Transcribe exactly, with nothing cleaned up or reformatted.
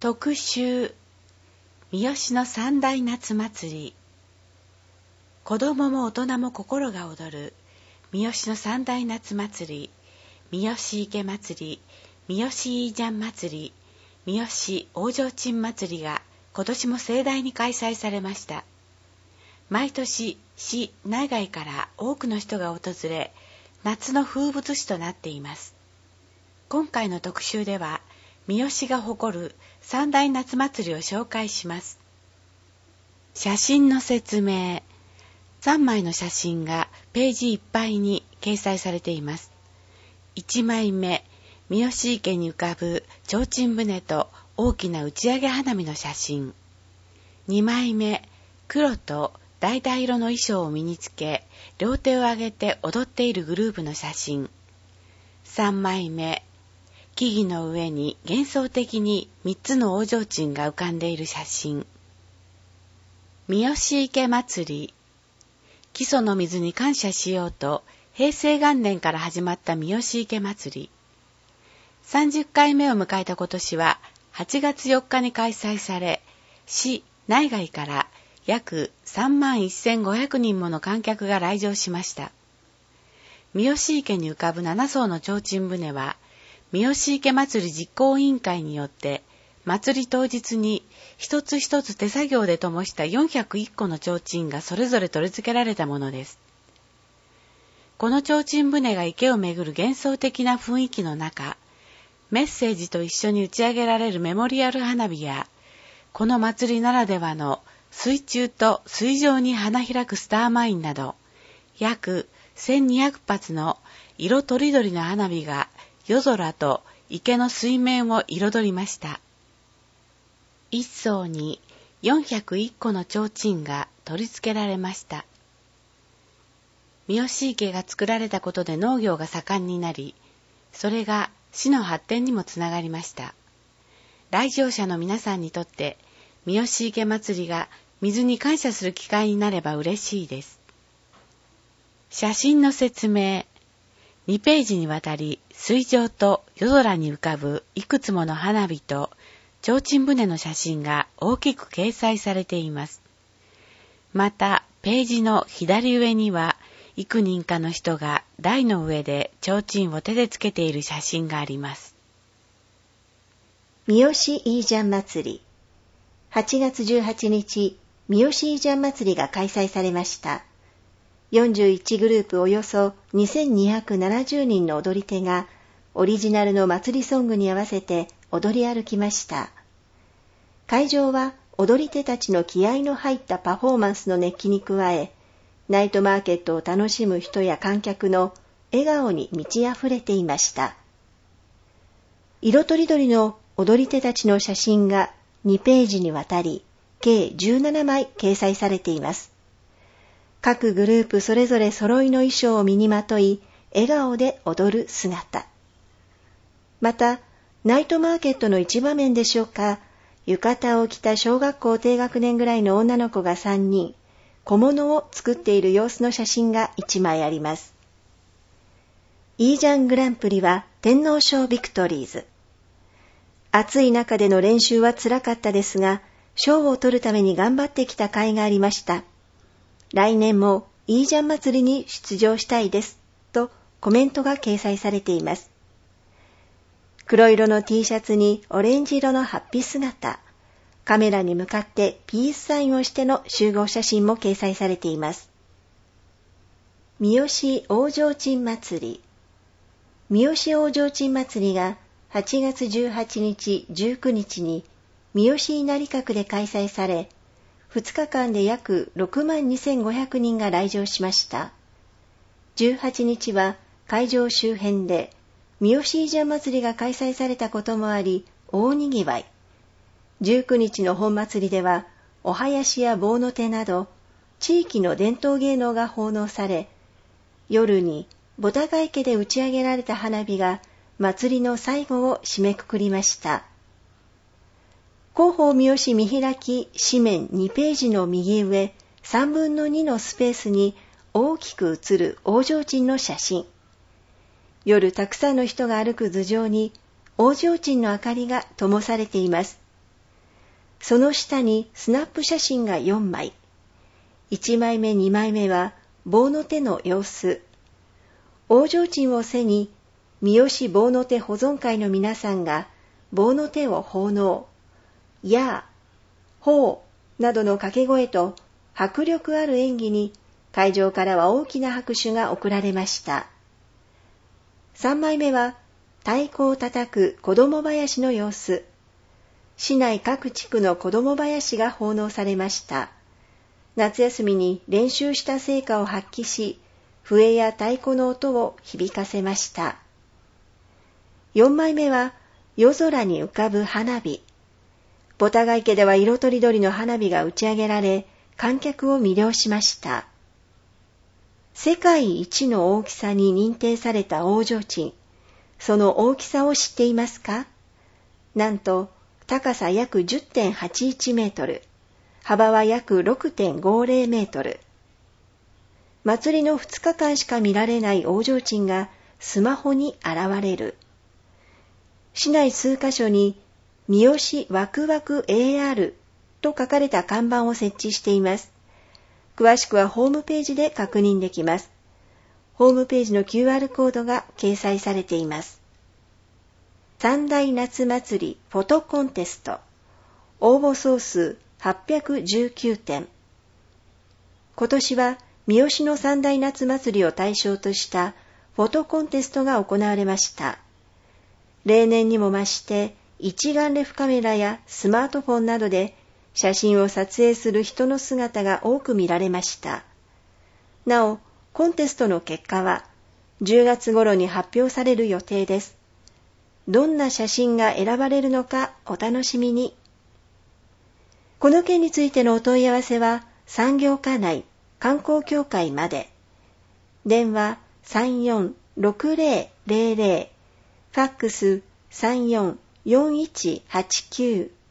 特集三好の三大夏祭り。子供も大人も心が躍る三好の三大夏祭り、三好池祭り、三好いいじゃん祭り、三好大提灯祭りが今年も盛大に開催されました。毎年市内外から多くの人が訪れ、夏の風物詩となっています。今回の特集では三好が誇る三大夏祭りを紹介します。写真の説明。さんまいの写真がページいっぱいに掲載されています。いちまいめ、三好池に浮かぶ提灯船と大きな打ち上げ花火の写真。にまいめ、黒と橙色の衣装を身につけ、両手を上げて踊っているグループの写真。さんまいめ、木々の上に幻想的にみっつの大提灯が浮かんでいる写真。三好池祭り。木曽の水に感謝しようと、平成元年から始まった三好池祭り。さんじゅっかいめを迎えた今年は、はちがつよっかに開催され、市内外から約さんまんせんごひゃくにんもの観客が来場しました。三好池に浮かぶななそうの提灯船は、三好池祭り実行委員会によって、祭り当日に一つ一つ手作業で灯したよんひゃくいっこの提灯がそれぞれ取り付けられたものです。この提灯船が池をめぐる幻想的な雰囲気の中、メッセージと一緒に打ち上げられるメモリアル花火や、この祭りならではの水中と水上に花開くスターマインなど、約せんにひゃくぱつの色とりどりの花火が夜空と池の水面を彩りました。一層によんひゃくいっこの提灯が取り付けられました。三好池が作られたことで農業が盛んになり、それが市の発展にもつながりました。来場者の皆さんにとって三好池祭りが水に感謝する機会になれば嬉しいです。写真の説明。にページにわたり水上と夜空に浮かぶいくつもの花火と提灯船の写真が大きく掲載されています。またページの左上には幾人かの人が台の上で提灯を手でつけている写真があります。 三好いいじゃん祭り。はちがつじゅうはちにち、三好いいじゃん祭りが開催されました。よんじゅういちグループおよそにせんにひゃくななじゅうにんの踊り手がオリジナルの祭りソングに合わせて踊り歩きました。会場は踊り手たちの気合の入ったパフォーマンスの熱気に加え、ナイトマーケットを楽しむ人や観客の笑顔に満ち溢れていました。色とりどりの踊り手たちの写真がにページにわたり、計じゅうななまい掲載されています。各グループそれぞれ揃いの衣装を身にまとい、笑顔で踊る姿。また、ナイトマーケットの一場面でしょうか、浴衣を着た小学校低学年ぐらいの女の子がさんにん、小物を作っている様子の写真がいちまいあります。いいじゃんグランプリは天皇賞ビクトリーズ。暑い中での練習は辛かったですが、賞を取るために頑張ってきた甲斐がありました。来年もいいじゃん祭りに出場したいです、とコメントが掲載されています。黒色の T シャツにオレンジ色のハッピー姿、カメラに向かってピースサインをしての集合写真も掲載されています。三好大提灯祭り。三好大提灯祭りがはちがつじゅうはちにち、じゅうくにちに三好稲荷閣で開催され、ふつかかんで約ろくまんにせんごひゃくにんが来場しました。じゅうはちにちは会場周辺で三好いいじゃん祭りが開催されたこともあり、大にぎわい。じゅうくにちの本祭りでは、お囃子や棒の手など、地域の伝統芸能が奉納され、夜にボタガ池で打ち上げられた花火が祭りの最後を締めくくりました。広報三好見開き紙面にページの右上さんぶんのにのスペースに大きく写る大提灯の写真。夜たくさんの人が歩く頭上に大提灯の明かりが灯されています。 その下にスナップ写真がよんまい。いちまいめにまいめは棒の手の様子。大提灯を背に三好棒の手保存会の皆さんが棒の手を奉納。やあ、ほうなどの掛け声と迫力ある演技に会場からは大きな拍手が送られました。さんまいめは太鼓を叩く子供囃子の様子。市内各地区の子供囃子が奉納されました。夏休みに練習した成果を発揮し、笛や太鼓の音を響かせました。よんまいめは夜空に浮かぶ花火。ボタガ池では色とりどりの花火が打ち上げられ、観客を魅了しました。世界一の大きさに認定された大提灯。その大きさを知っていますか？なんと、高さ約 じゅってんはちいちメートル、幅は約 ろくてんごぜろメートル。祭りのふつかかんしか見られない大提灯がスマホに現れる。市内数カ所に三好ワクワク エーアール と書かれた看板を設置しています。詳しくはホームページで確認できます。ホームページの キューアール コードが掲載されています。三大夏祭りフォトコンテスト。応募総数はっぴゃくじゅうきゅうてん。今年は三好の三大夏祭りを対象としたフォトコンテストが行われました。例年にも増して一眼レフカメラやスマートフォンなどで写真を撮影する人の姿が多く見られました。なお、コンテストの結果はじゅうがつ頃に発表される予定です。どんな写真が選ばれるのかお楽しみに。この件についてのお問い合わせは産業課内観光協会まで。電話 さんよんろくぜろぜろ、ファックス さんよんよんいちはちきゅう